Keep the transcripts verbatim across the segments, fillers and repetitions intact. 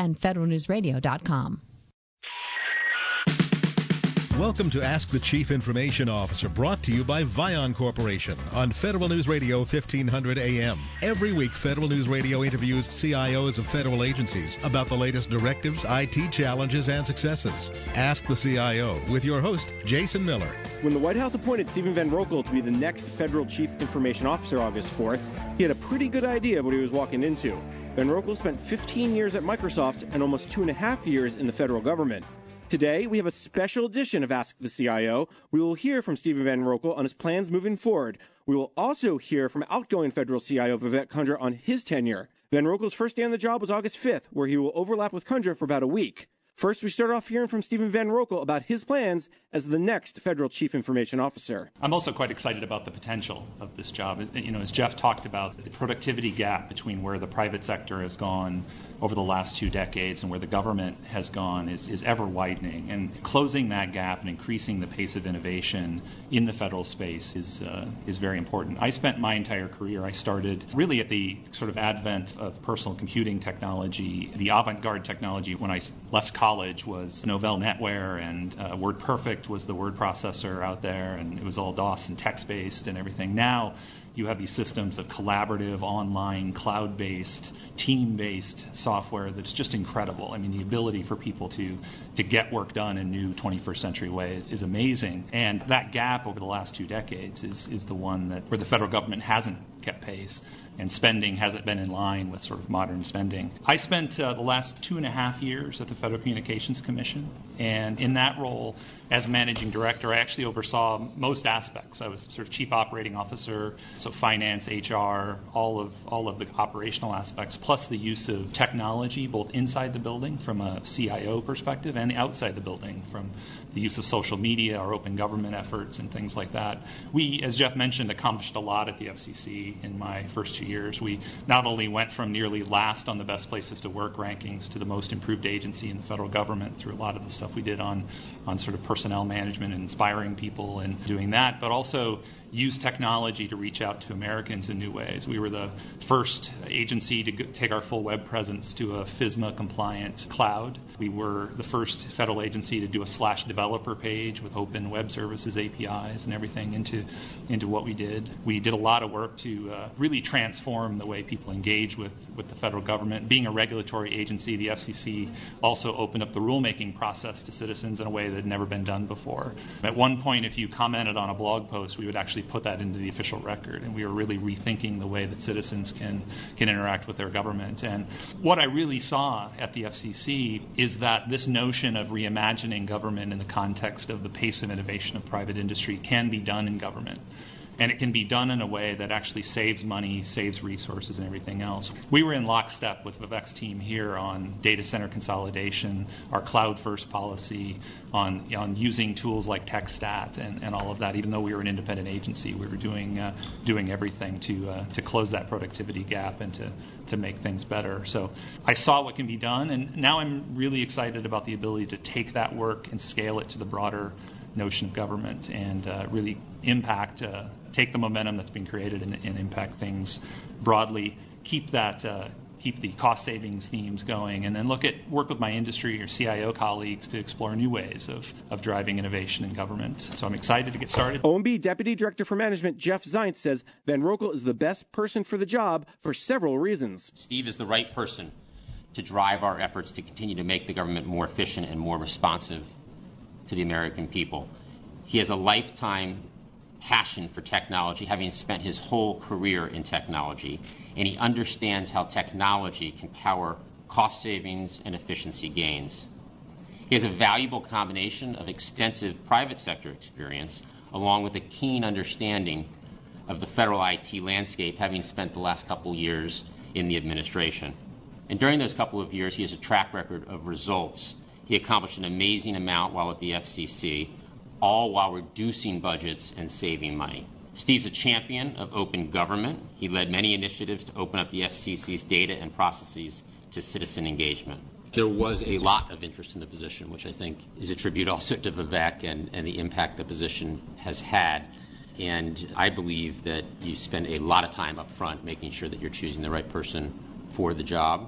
and federal news radio dot com. Welcome to Ask the Chief Information Officer, brought to you by Vion Corporation on Federal News Radio fifteen hundred A M. Every week, Federal News Radio interviews C I Os of federal agencies about the latest directives, I T challenges, and successes. Ask the C I O with your host, Jason Miller. When the White House appointed Stephen Van Rokel to be the next Federal Chief Information Officer August fourth, he had a pretty good idea of what he was walking into. Van Rokel spent fifteen years at Microsoft and almost two and a half years in the federal government. Today, we have a special edition of Ask the C I O. We will hear from Stephen Van Rokel on his plans moving forward. We will also hear from outgoing federal C I O Vivek Kundra on his tenure. Van Rokel's first day on the job was August fifth, where he will overlap with Kundra for about a week. First, we start off hearing from Stephen Van Rokel about his plans as the next Federal Chief Information Officer. I'm also quite excited about the potential of this job. You know, as Jeff talked about, the productivity gap between where the private sector has gone over the last two decades and where the government has gone is, is ever widening. And closing that gap and increasing the pace of innovation in the federal space is uh, is very important. I spent my entire career, I started really at the sort of advent of personal computing technology. The avant-garde technology when I left college was Novell NetWare, and uh, WordPerfect was the word processor out there, and it was all DOS and text-based and everything. Now you have these systems of collaborative, online, cloud-based, team-based software that's just incredible. I mean, the ability for people to, to get work done in new twenty-first century ways is amazing. And that gap over the last two decades is, is the one that where the federal government hasn't kept pace and spending hasn't been in line with sort of modern spending. I spent uh, the last two and a half years at the Federal Communications Commission, and in that role as managing director, I actually oversaw most aspects. I was sort of chief operating officer, so finance, H R, all of all of the operational aspects, plus the use of technology both inside the building from a C I O perspective and outside the building from the use of social media, our open government efforts, and things like that. We, as Jeff mentioned, accomplished a lot at the F C C in my first two years. We not only went from nearly last on the best places to work rankings to the most improved agency in the federal government through a lot of the stuff we did on, on sort of personnel management and inspiring people and doing that, but also use technology to reach out to Americans in new ways. We were the first agency to go, take our full web presence to a FISMA-compliant cloud. We were the first federal agency to do a slash developer page with open web services, A P Is, and everything into, into what we did. We did a lot of work to uh, really transform the way people engage with, with the federal government. Being a regulatory agency, the F C C also opened up the rulemaking process to citizens in a way that had never been done before. At one point, if you commented on a blog post, we would actually put that into the official record, and we were really rethinking the way that citizens can can interact with their government. And what I really saw at the F C C is that this notion of reimagining government in the context of the pace of innovation of private industry can be done in government. And it can be done in a way that actually saves money, saves resources, and everything else. We were in lockstep with Vivek's team here on data center consolidation, our cloud-first policy, on, on using tools like TechStat and, and all of that. Even though we were an independent agency, we were doing uh, doing everything to uh, to close that productivity gap and to, to make things better. So I saw what can be done, and now I'm really excited about the ability to take that work and scale it to the broader notion of government and uh, really impact, uh, take the momentum that's been created and, and impact things broadly, keep that, uh, keep the cost savings themes going, and then look at work with my industry or C I O colleagues to explore new ways of, of driving innovation in government. So I'm excited to get started. O M B Deputy Director for Management Jeff Zients says Van Rokel is the best person for the job for several reasons. Steve is the right person to drive our efforts to continue to make the government more efficient and more responsive to the American people. He has a lifetime passion for technology, having spent his whole career in technology, and he understands how technology can power cost savings and efficiency gains. He has a valuable combination of extensive private sector experience, along with a keen understanding of the federal I T landscape, having spent the last couple years in the administration. And during those couple of years, he has a track record of results. He accomplished an amazing amount while at the F C C, all while reducing budgets and saving money. Steve's a champion of open government. He led many initiatives to open up the F C C's data and processes to citizen engagement. There was a lot of interest in the position, which I think is a tribute also to Vivek and, and the impact the position has had. And I believe that you spend a lot of time up front making sure that you're choosing the right person for the job.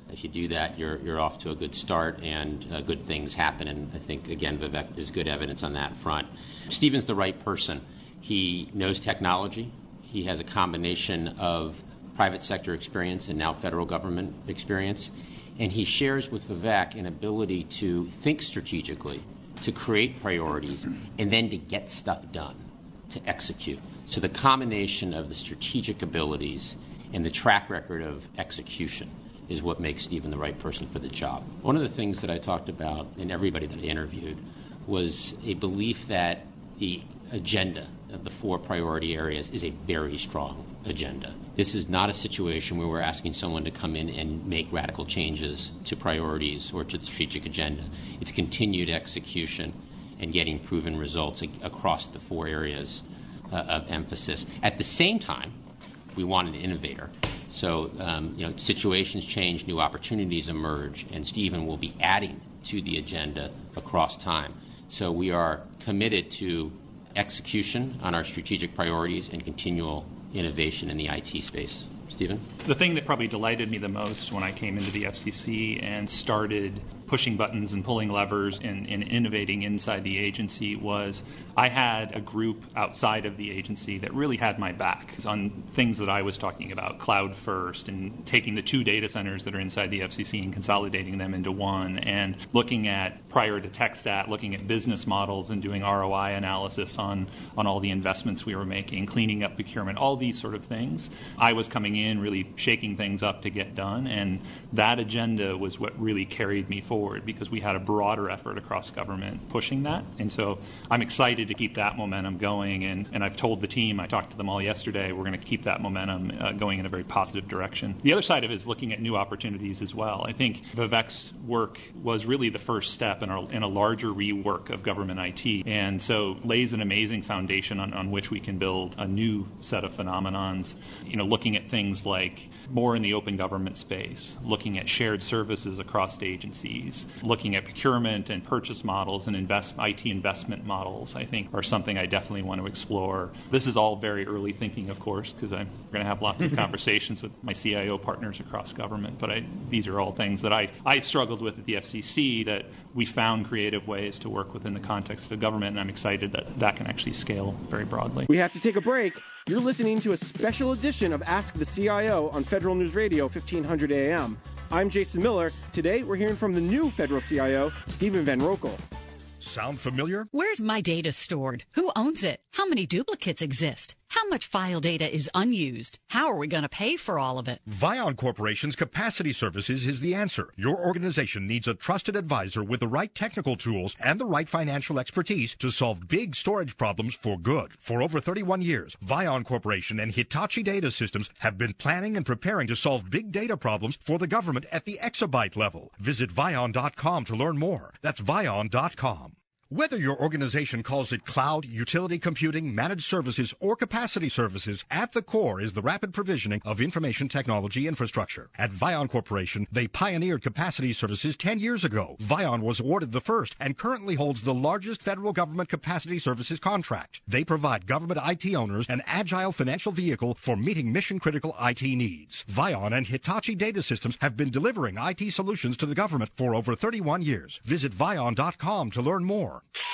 If you do that, you're you're off to a good start, and uh, good things happen. And I think, again, Vivek is good evidence on that front. Stephen's the right person. He knows technology. He has a combination of private sector experience and now federal government experience. And he shares with Vivek an ability to think strategically, to create priorities, and then to get stuff done, to execute. So the combination of the strategic abilities and the track record of execution is what makes Stephen the right person for the job. One of the things that I talked about in everybody that I interviewed was a belief that the agenda of the four priority areas is a very strong agenda. This is not a situation where we're asking someone to come in and make radical changes to priorities or to the strategic agenda. It's continued execution and getting proven results a- across the four areas uh, of emphasis. At the same time, we want an innovator. So, um, you know, situations change, new opportunities emerge, and Stephen will be adding to the agenda across time. So we are committed to execution on our strategic priorities and continual innovation in the I T space. Stephen? The thing that probably delighted me the most when I came into the F C C and started pushing buttons and pulling levers and, and innovating inside the agency was I had a group outside of the agency that really had my back on things that I was talking about, cloud first, and taking the two data centers that are inside the F C C and consolidating them into one, and looking at, prior to TechStat, looking at business models and doing R O I analysis on, on all the investments we were making, cleaning up procurement, all these sort of things. I was coming in really shaking things up to get done, and that agenda was what really carried me forward because we had a broader effort across government pushing that. And so I'm excited to keep that momentum going, and, and I've told the team, I talked to them all yesterday, we're going to keep that momentum uh, going in a very positive direction. The other side of it is looking at new opportunities as well. I think Vivek's work was really the first step in, our, in a larger rework of government I T, and so lays an amazing foundation on, on which we can build a new set of phenomenons, you know, looking at things like more in the open government space, looking at shared services across agencies, looking at procurement and purchase models and invest, I T investment models, I think, are something I definitely want to explore. This is all very early thinking, of course, because I'm going to have lots of conversations with my C I O partners across government, but I, these are all things that I, I struggled with at the F C C that we found creative ways to work within the context of government, and I'm excited that that can actually scale very broadly. We have to take a break. You're listening to a special edition of Ask the C I O on Federal News Radio, fifteen hundred A M. I'm Jason Miller. Today, we're hearing from the new Federal C I O, Stephen Van Roekel. Sound familiar? Where's my data stored? Who owns it? How many duplicates exist? How much file data is unused? How are we going to pay for all of it? Vion Corporation's Capacity Services is the answer. Your organization needs a trusted advisor with the right technical tools and the right financial expertise to solve big storage problems for good. For over thirty-one years, Vion Corporation and Hitachi Data Systems have been planning and preparing to solve big data problems for the government at the exabyte level. Visit Vion dot com to learn more. That's Vion dot com. Whether your organization calls it cloud, utility computing, managed services, or capacity services, at the core is the rapid provisioning of information technology infrastructure. At Vion Corporation, they pioneered capacity services ten years ago. Vion was awarded the first and currently holds the largest federal government capacity services contract. They provide government I T owners an agile financial vehicle for meeting mission-critical I T needs. Vion and Hitachi Data Systems have been delivering I T solutions to the government for over thirty-one years. Visit Vion dot com to learn more.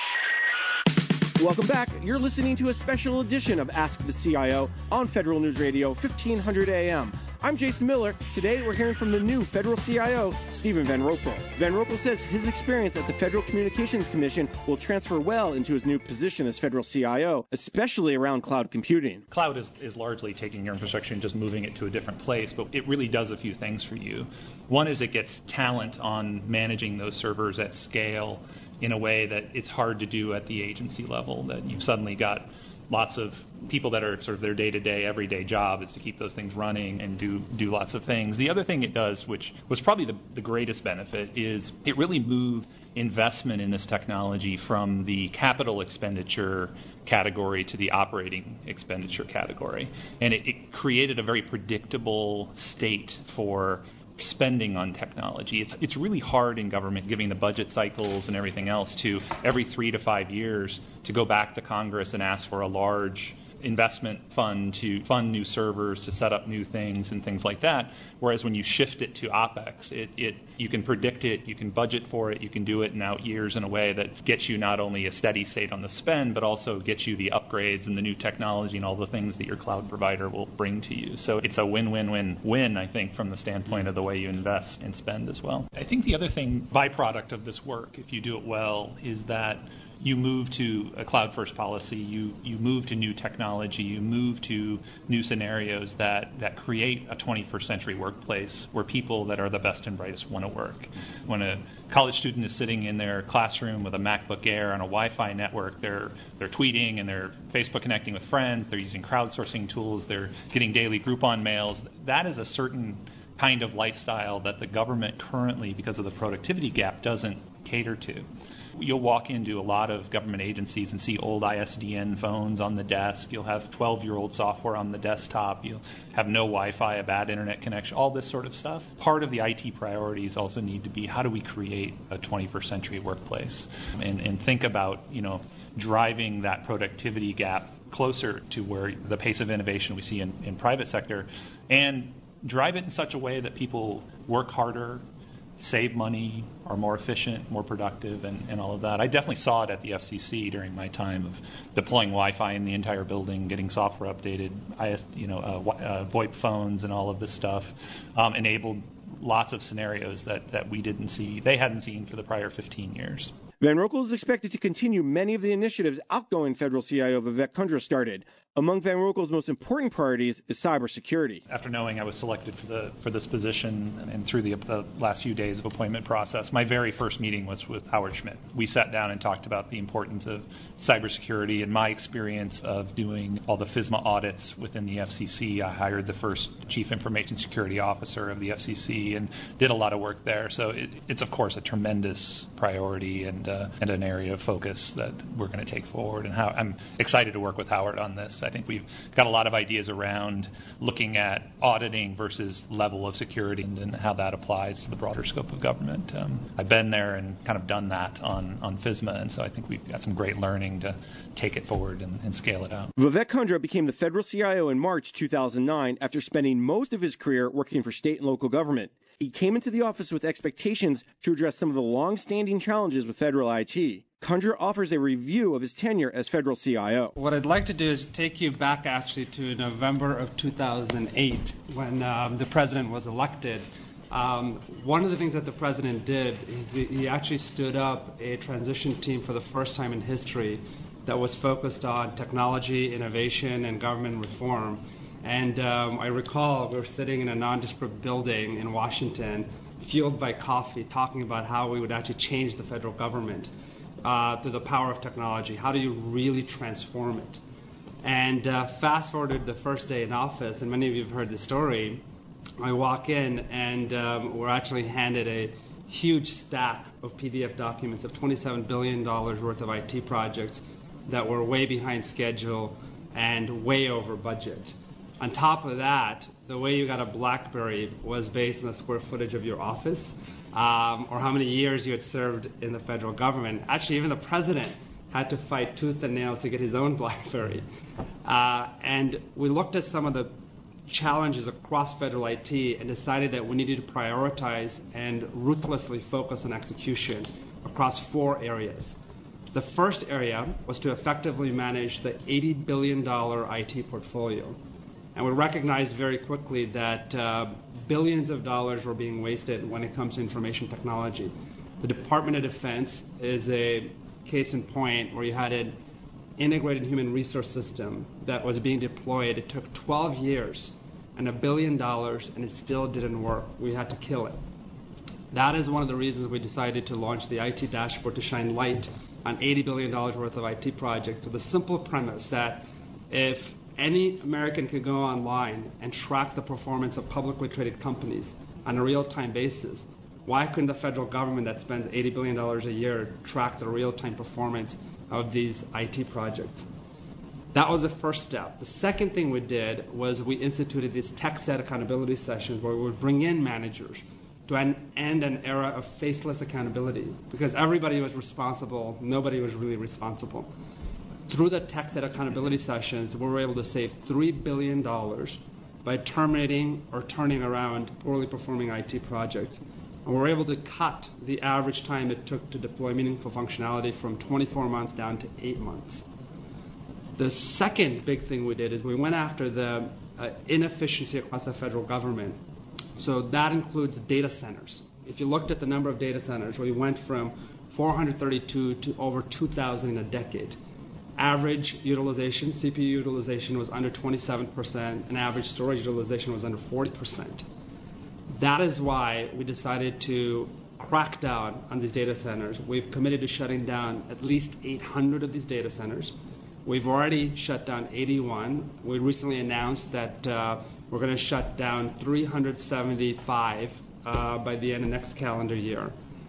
Welcome back. You're listening to a special edition of Ask the C I O on Federal News Radio, fifteen hundred A M. I'm Jason Miller. Today, we're hearing from the new Federal C I O, Stephen Van Roekel. Van Roekel says his experience at the Federal Communications Commission will transfer well into his new position as Federal C I O, especially around cloud computing. Cloud is, is largely taking your infrastructure and just moving it to a different place, but it really does a few things for you. One is it gets talent on managing those servers at scale in a way that it's hard to do at the agency level, that you've suddenly got lots of people that are sort of their day-to-day, everyday job is to keep those things running and do do lots of things. The other thing it does, which was probably the, the greatest benefit, is it really moved investment in this technology from the capital expenditure category to the operating expenditure category. And it, it created a very predictable state for spending on technology. It's it's really hard in government, given the budget cycles and everything else, to every three to five years to go back to Congress and ask for a large investment fund to fund new servers, to set up new things and things like that. Whereas when you shift it to OpEx, it, it you can predict it, you can budget for it, you can do it in out years in a way that gets you not only a steady state on the spend, but also gets you the upgrades and the new technology and all the things that your cloud provider will bring to you. So it's a win-win-win-win, I think, from the standpoint of the way you invest and spend as well. I think the other thing, byproduct of this work, if you do it well, is that you move to a cloud-first policy, you, you move to new technology, you move to new scenarios that, that create a twenty-first century workplace where people that are the best and brightest want to work. When a college student is sitting in their classroom with a MacBook Air on a Wi-Fi network, they're, they're tweeting and they're Facebook connecting with friends, they're using crowdsourcing tools, they're getting daily Groupon mails. That is a certain kind of lifestyle that the government currently, because of the productivity gap, doesn't cater to. You'll walk into a lot of government agencies and see old I S D N phones on the desk. You'll have twelve-year-old software on the desktop. You'll have no Wi-Fi, a bad internet connection, all this sort of stuff. Part of the I T priorities also need to be how do we create a twenty-first century workplace and, and think about, you know, driving that productivity gap closer to where the pace of innovation we see in, in private sector, and drive it in such a way that people work harder, save money, are more efficient, more productive, and, and all of that. I definitely saw it at the F C C during my time of deploying Wi-Fi in the entire building, getting software updated, I S, you know, uh, uh, VoIP phones and all of this stuff, um, enabled lots of scenarios that, that we didn't see, they hadn't seen for the prior fifteen years. Van Roekel is expected to continue many of the initiatives outgoing federal C I O Vivek Kundra started. Among Van Roekel's most important priorities is cybersecurity. After knowing I was selected for the for this position and through the, the last few days of appointment process, my very first meeting was with Howard Schmidt. We sat down and talked about the importance of cybersecurity and my experience of doing all the FISMA audits within the F C C. I hired the first Chief Information Security Officer of the F C C and did a lot of work there. So it, it's, of course, a tremendous priority and uh, and an area of focus that we're going to take forward. And how I'm excited to work with Howard on this. I think we've got a lot of ideas around looking at auditing versus level of security and, and how that applies to the broader scope of government. Um, I've been there and kind of done that on, on FISMA, and so I think we've got some great learning to take it forward and, and scale it out. Vivek Kundra became the federal C I O in March two thousand nine after spending most of his career working for state and local government. He came into the office with expectations to address some of the long-standing challenges with federal I T. Kundra offers a review of his tenure as federal C I O. What I'd like to do is take you back actually to November of two thousand eight when um, the president was elected. Um, one of the things that the president did is he actually stood up a transition team for the first time in history that was focused on technology, innovation, and government reform. And um, I recall we were sitting in a nondescript building in Washington, fueled by coffee, talking about how we would actually change the federal government uh, through the power of technology. How do you really transform it? And uh, fast forwarded the first day in office, and many of you have heard the story. I walk in, and um, we're actually handed a huge stack of P D F documents of twenty-seven billion dollars worth of I T projects that were way behind schedule and way over budget. On top of that, the way you got a BlackBerry was based on the square footage of your office um, or how many years you had served in the federal government. Actually, even the president had to fight tooth and nail to get his own BlackBerry. Uh, and we looked at some of the challenges across federal I T and decided that we needed to prioritize and ruthlessly focus on execution across four areas. The first area was to effectively manage the eighty billion dollars I T portfolio. And we recognized very quickly that uh, billions of dollars were being wasted when it comes to information technology. The Department of Defense is a case in point where you had an integrated human resource system that was being deployed. It took twelve years and a billion dollars, and it still didn't work. We had to kill it. That is one of the reasons we decided to launch the I T dashboard to shine light on eighty billion dollars worth of I T projects with a simple premise that if any American could go online and track the performance of publicly traded companies on a real-time basis, why couldn't the federal government that spends eighty billion dollars a year track the real-time performance of these I T projects? That was the first step. The second thing we did was we instituted these tech set accountability sessions where we would bring in managers to an, end an era of faceless accountability because everybody was responsible, nobody was really responsible. Through the tech debt accountability sessions, we were able to save three billion dollars by terminating or turning around poorly performing I T projects. And we were able to cut the average time it took to deploy meaningful functionality from twenty-four months down to eight months. The second big thing we did is we went after the uh, inefficiency across the federal government. So that includes data centers. If you looked at the number of data centers, we went from four hundred thirty-two to over two thousand in a decade. Average utilization, C P U utilization was under twenty-seven percent, and average storage utilization was under forty percent. That is why we decided to crack down on these data centers. We've committed to shutting down at least eight hundred of these data centers. We've already shut down eighty-one. We recently announced that uh, we're going to shut down three hundred seventy-five uh, by the end of next calendar year.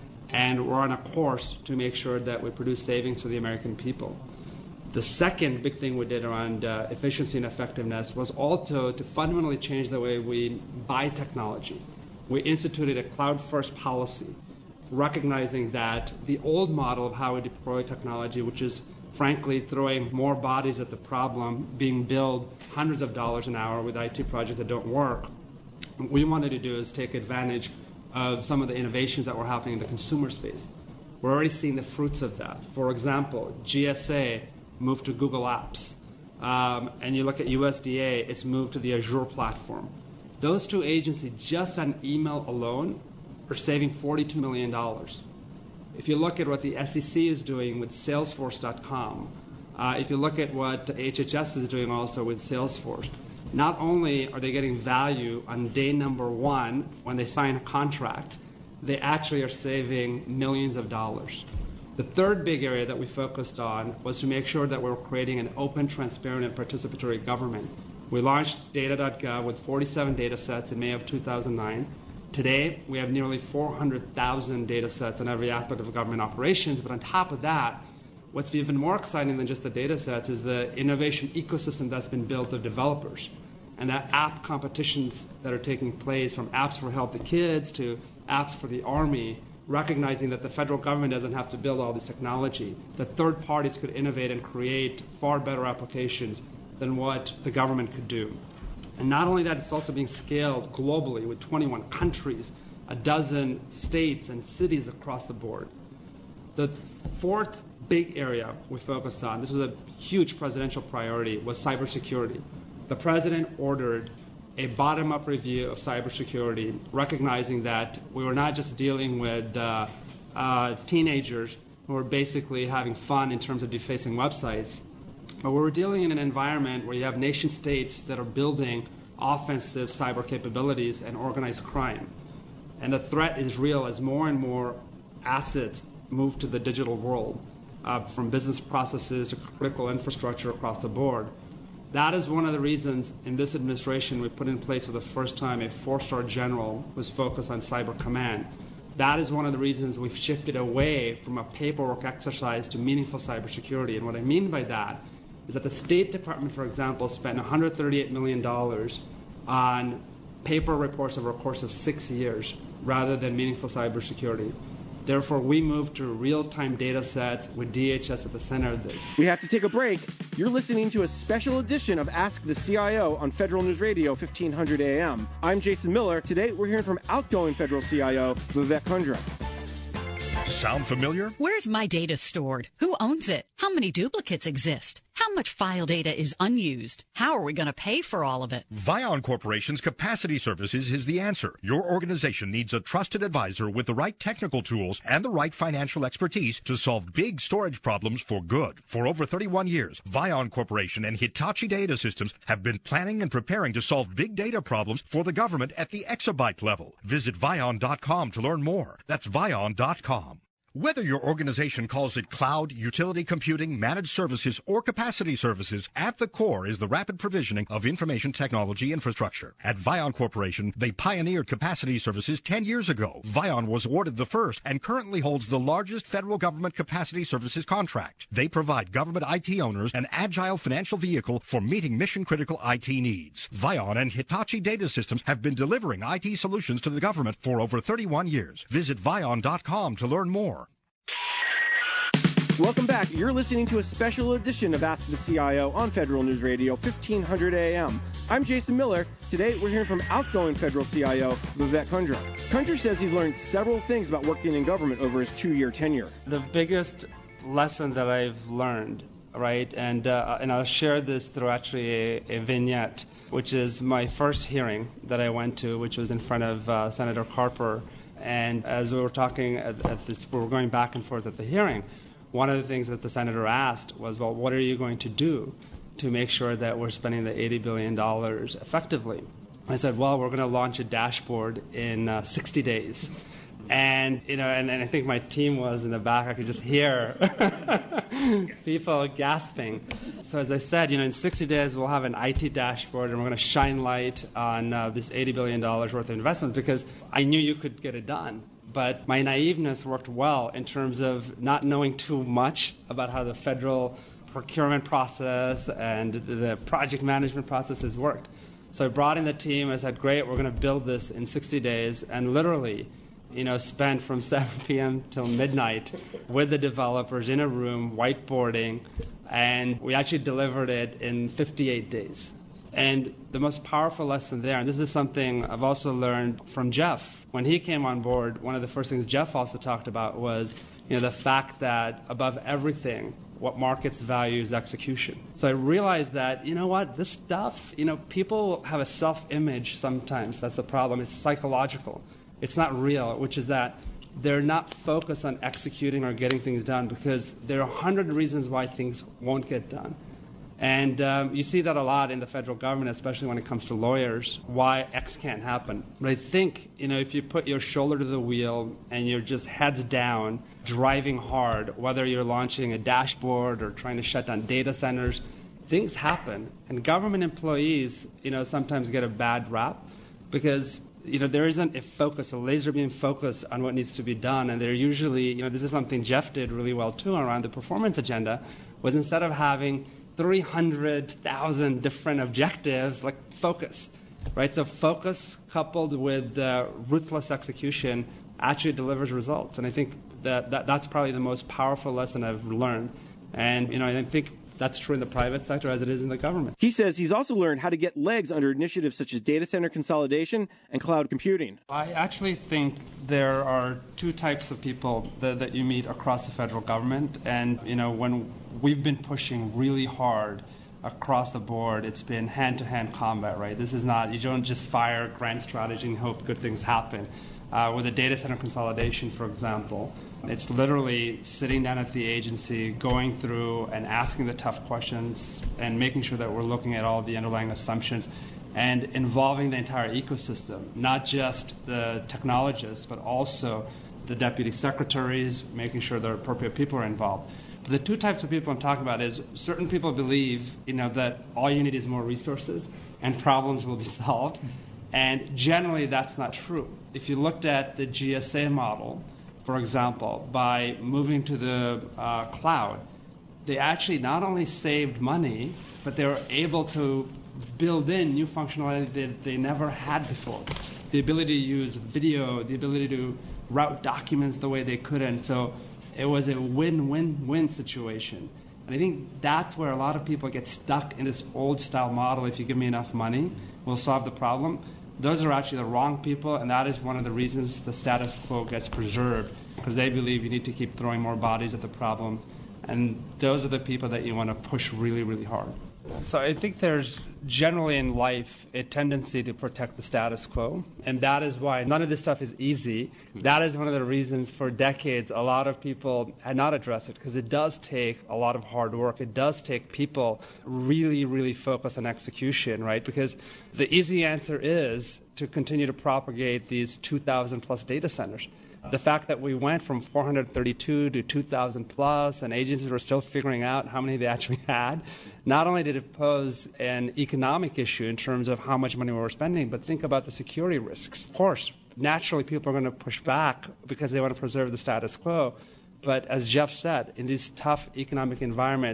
And we're on a course to make sure that we produce savings for the American people. The second big thing we did around uh, efficiency and effectiveness was also to fundamentally change the way we buy technology. We instituted a cloud-first policy, recognizing that the old model of how we deploy technology, which is frankly throwing more bodies at the problem, being billed hundreds of dollars an hour with I T projects that don't work, what we wanted to do is take advantage of some of the innovations that were happening in the consumer space. We're already seeing the fruits of that. For example, G S A moved to Google Apps. Um, and you look at U S D A, it's moved to the Azure platform. Those two agencies, just on email alone, are saving forty-two million dollars. If you look at what the S E C is doing with Salesforce dot com, uh, if you look at what H H S is doing also with Salesforce, not only are they getting value on day number one when they sign a contract, they actually are saving millions of dollars. The third big area that we focused on was to make sure that we were creating an open, transparent, and participatory government. We launched data dot gov with forty-seven data sets in May of two thousand nine. Today, we have nearly four hundred thousand data sets on every aspect of government operations, but on top of that, what's even more exciting than just the data sets is the innovation ecosystem that's been built of developers. And that app competitions that are taking place, from apps for healthy kids to apps for the Army, recognizing that the federal government doesn't have to build all this technology, that third parties could innovate and create far better applications than what the government could do. And not only that, it's also being scaled globally with twenty-one countries, a dozen states and cities across the board. The fourth big area we focused on, this was a huge presidential priority, was cybersecurity. The president ordered a bottom-up review of cybersecurity, recognizing that we were not just dealing with uh, uh, teenagers who were basically having fun in terms of defacing websites, but we were dealing in an environment where you have nation states that are building offensive cyber capabilities and organized crime. And the threat is real as more and more assets move to the digital world, uh, from business processes to critical infrastructure across the board. That is one of the reasons in this administration we put in place for the first time a four-star general who's focused on cyber command. That is one of the reasons we've shifted away from a paperwork exercise to meaningful cybersecurity. And what I mean by that is that the State Department, for example, spent one hundred thirty-eight million dollars on paper reports over a course of six years rather than meaningful cybersecurity. Therefore, we moved to real-time data sets with D H S at the center of this. We have to take a break. You're listening to a special edition of Ask the C I O on Federal News Radio, fifteen hundred A M. I'm Jason Miller. Today, we're hearing from outgoing Federal C I O, Vivek Kundra. Sound familiar? Where's my data stored? Who owns it? How many duplicates exist? How much file data is unused? How are we going to pay for all of it? Vion Corporation's Capacity Services is the answer. Your organization needs a trusted advisor with the right technical tools and the right financial expertise to solve big storage problems for good. For over thirty-one years, Vion Corporation and Hitachi Data Systems have been planning and preparing to solve big data problems for the government at the exabyte level. Visit Vion dot com to learn more. That's Vion dot com. Whether your organization calls it cloud, utility computing, managed services, or capacity services, at the core is the rapid provisioning of information technology infrastructure. At Vion Corporation, they pioneered capacity services ten years ago. Vion was awarded the first and currently holds the largest federal government capacity services contract. They provide government I T owners an agile financial vehicle for meeting mission-critical I T needs. Vion and Hitachi Data Systems have been delivering I T solutions to the government for over thirty-one years. Visit Vion dot com to learn more. Welcome back. You're listening to a special edition of Ask the C I O on Federal News Radio, fifteen hundred A M. I'm Jason Miller. Today, we're hearing from outgoing Federal C I O, Vivek Kundra. Kundra says he's learned several things about working in government over his two-year tenure. The biggest lesson that I've learned, right, and uh, and I'll share this through actually a, a vignette, which is my first hearing that I went to, which was in front of uh, Senator Carper. And as we were talking at, at this, we were going back and forth at the hearing, one of the things that the senator asked was, well, what are you going to do to make sure that we're spending the eighty billion dollars effectively? I said, well, we're going to launch a dashboard in uh, sixty days. And, you know, and, and I think my team was in the back. I could just hear people gasping. So as I said, you know, in sixty days, we'll have an I T dashboard, and we're going to shine light on uh, this eighty billion dollars worth of investment, because I knew you could get it done. But my naiveness worked well in terms of not knowing too much about how the federal procurement process and the project management processes worked. So I brought in the team. I said, great, we're going to build this in sixty days. And literally, you know, spent from seven p.m. till midnight with the developers in a room, whiteboarding. And we actually delivered it in fifty-eight days. And the most powerful lesson there, and this is something I've also learned from Jeff. When he came on board, one of the first things Jeff also talked about was, you know, the fact that above everything, what markets value is execution. So I realized that, you know what, this stuff, you know, people have a self-image sometimes. That's the problem. It's psychological. It's not real, which is that they're not focused on executing or getting things done because there are a hundred reasons why things won't get done. And um, you see that a lot in the federal government, especially when it comes to lawyers, why X can't happen. But I think, you know, if you put your shoulder to the wheel and you're just heads down, driving hard, whether you're launching a dashboard or trying to shut down data centers, things happen. And government employees, you know, sometimes get a bad rap because, you know, there isn't a focus, a laser beam focus on what needs to be done. And they're usually, you know, this is something Jeff did really well, too, around the performance agenda, was instead of having three hundred thousand different objectives, like focus, right? So focus coupled with uh, ruthless execution actually delivers results. And I think that, that that's probably the most powerful lesson I've learned. And, you know, I think that's true in the private sector as it is in the government. He says he's also learned how to get legs under initiatives such as data center consolidation and cloud computing. I actually think there are two types of people that, that you meet across the federal government. And, you know, when we've been pushing really hard across the board, it's been hand-to-hand combat, right? This is not, you don't just fire grand strategy and hope good things happen. Uh, with the data center consolidation, for example, it's literally sitting down at the agency, going through and asking the tough questions and making sure that we're looking at all the underlying assumptions and involving the entire ecosystem, not just the technologists, but also the deputy secretaries, making sure the appropriate people are involved. But the two types of people I'm talking about is certain people believe, you know, that all you need is more resources and problems will be solved. And generally, that's not true. If you looked at the G S A model, for example, by moving to the uh, cloud, they actually not only saved money, but they were able to build in new functionality that they never had before. The ability to use video, the ability to route documents the way they couldn't. So it was a win-win-win situation. And I think that's where a lot of people get stuck in this old-style model. If you give me enough money, we'll solve the problem. Those are actually the wrong people, and that is one of the reasons the status quo gets preserved, because they believe you need to keep throwing more bodies at the problem. And those are the people that you want to push really, really hard. So I think there's generally in life a tendency to protect the status quo, and that is why none of this stuff is easy. That is one of the reasons for decades a lot of people had not addressed it, because it does take a lot of hard work. It does take people really, really focus on execution, right? Because the easy answer is to continue to propagate these two thousand plus data centers. The fact that we went from four hundred thirty-two to two thousand plus, and agencies were still figuring out how many they actually had, not only did it pose an economic issue in terms of how much money we were spending, but think about the security risks. Of course, naturally people are going to push back because they want to preserve the status quo. But as Jeff said, in these tough economic environments,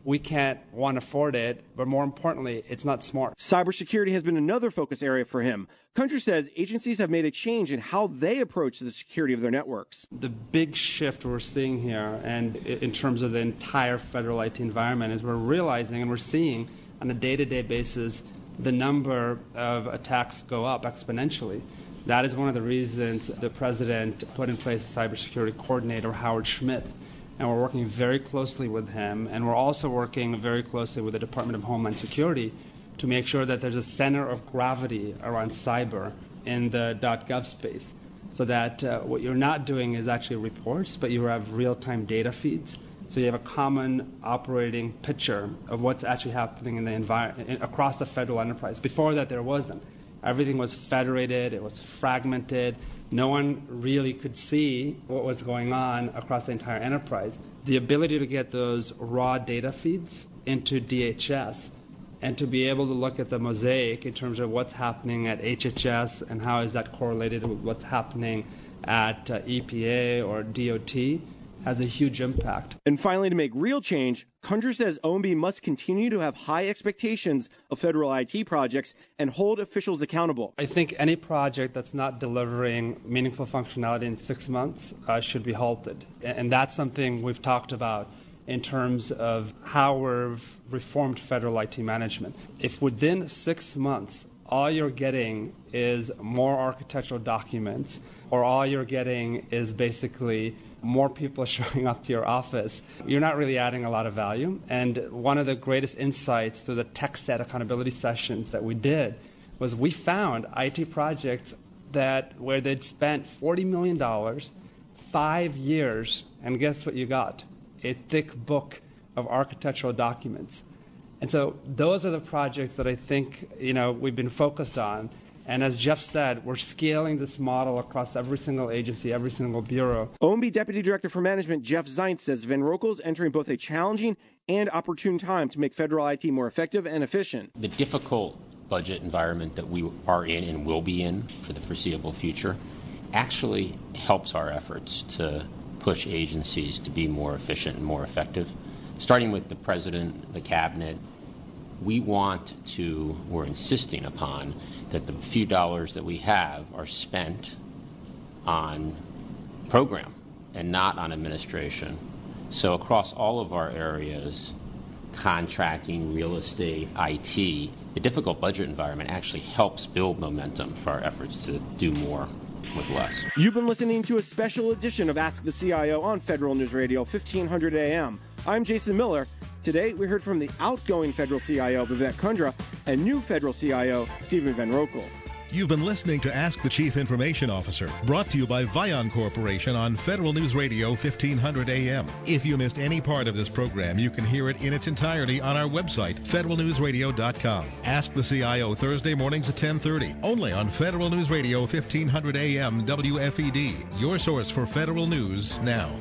we can't, one, afford it, but more importantly, it's not smart. Cybersecurity has been another focus area for him. Kundra says agencies have made a change in how they approach the security of their networks. The big shift we're seeing here, and in terms of the entire federal I T environment, is we're realizing and we're seeing on a day-to-day basis the number of attacks go up exponentially. That is one of the reasons the president put in place a cybersecurity coordinator, Howard Schmidt, and we're working very closely with him, and we're also working very closely with the Department of Homeland Security to make sure that there's a center of gravity around cyber in the .gov space, so that uh, what you're not doing is actually reports, but you have real-time data feeds, so you have a common operating picture of what's actually happening in the environment across the federal enterprise. Before that, there wasn't. Everything was federated, it was fragmented. No one really could see what was going on across the entire enterprise. The ability to get those raw data feeds into D H S and to be able to look at the mosaic in terms of what's happening at H H S and how is that correlated with what's happening at uh, E P A or D O T has a huge impact. And finally, to make real change, Kundra says O M B must continue to have high expectations of federal I T projects and hold officials accountable. I think any project that's not delivering meaningful functionality in six months uh, should be halted. And that's something we've talked about in terms of how we've reformed federal I T management. If within six months all you're getting is more architectural documents, or all you're getting is basically more people showing up to your office, you're not really adding a lot of value. And one of the greatest insights through the tech set accountability sessions that we did was we found I T projects that where they'd spent forty million dollars, five years, and guess what you got? A thick book of architectural documents. And so those are the projects that I think, you know, we've been focused on. And as Jeff said, we're scaling this model across every single agency, every single bureau. O M B Deputy Director for Management Jeff Zients says Van Roekel is entering both a challenging and opportune time to make federal I T more effective and efficient. The difficult budget environment that we are in and will be in for the foreseeable future actually helps our efforts to push agencies to be more efficient and more effective. Starting with the President, the Cabinet, we want to, we're insisting upon that the few dollars that we have are spent on program and not on administration. So across all of our areas, contracting, real estate, I T, the difficult budget environment actually helps build momentum for our efforts to do more with less. You've been listening to a special edition of Ask the C I O on Federal News Radio, fifteen hundred A M. I'm Jason Miller. Today, we heard from the outgoing federal C I O, Vivek Kundra, and new federal C I O, Stephen Van Roekel. You've been listening to Ask the Chief Information Officer, brought to you by Vion Corporation on Federal News Radio, fifteen hundred A M. If you missed any part of this program, you can hear it in its entirety on our website, federal news radio dot com. Ask the C I O Thursday mornings at ten thirty, only on Federal News Radio, fifteen hundred A M W F E D, your source for federal news now.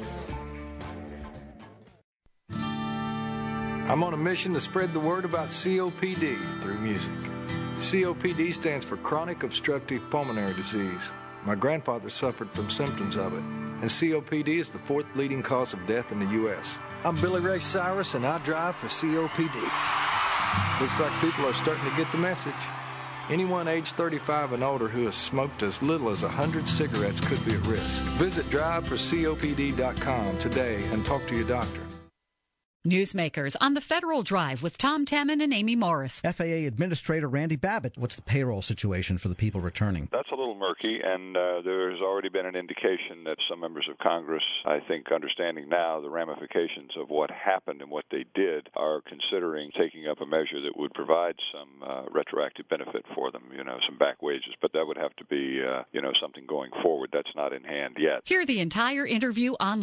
I'm on a mission to spread the word about C O P D through music. C O P D stands for Chronic Obstructive Pulmonary Disease. My grandfather suffered from symptoms of it, and C O P D is the fourth leading cause of death in the U S I'm Billy Ray Cyrus, and I drive for C O P D. Looks like people are starting to get the message. Anyone age thirty-five and older who has smoked as little as one hundred cigarettes could be at risk. Visit drive for C O P D dot com today and talk to your doctor. Newsmakers on the Federal Drive with Tom Temin and Amy Morris. F A A Administrator Randy Babbitt, what's the payroll situation for the people returning? That's a little murky, and uh, there's already been an indication that some members of Congress, I think understanding now the ramifications of what happened and what they did, are considering taking up a measure that would provide some uh, retroactive benefit for them, you know, some back wages. But that would have to be, uh, you know, something going forward. That's not in hand yet. Hear the entire interview online.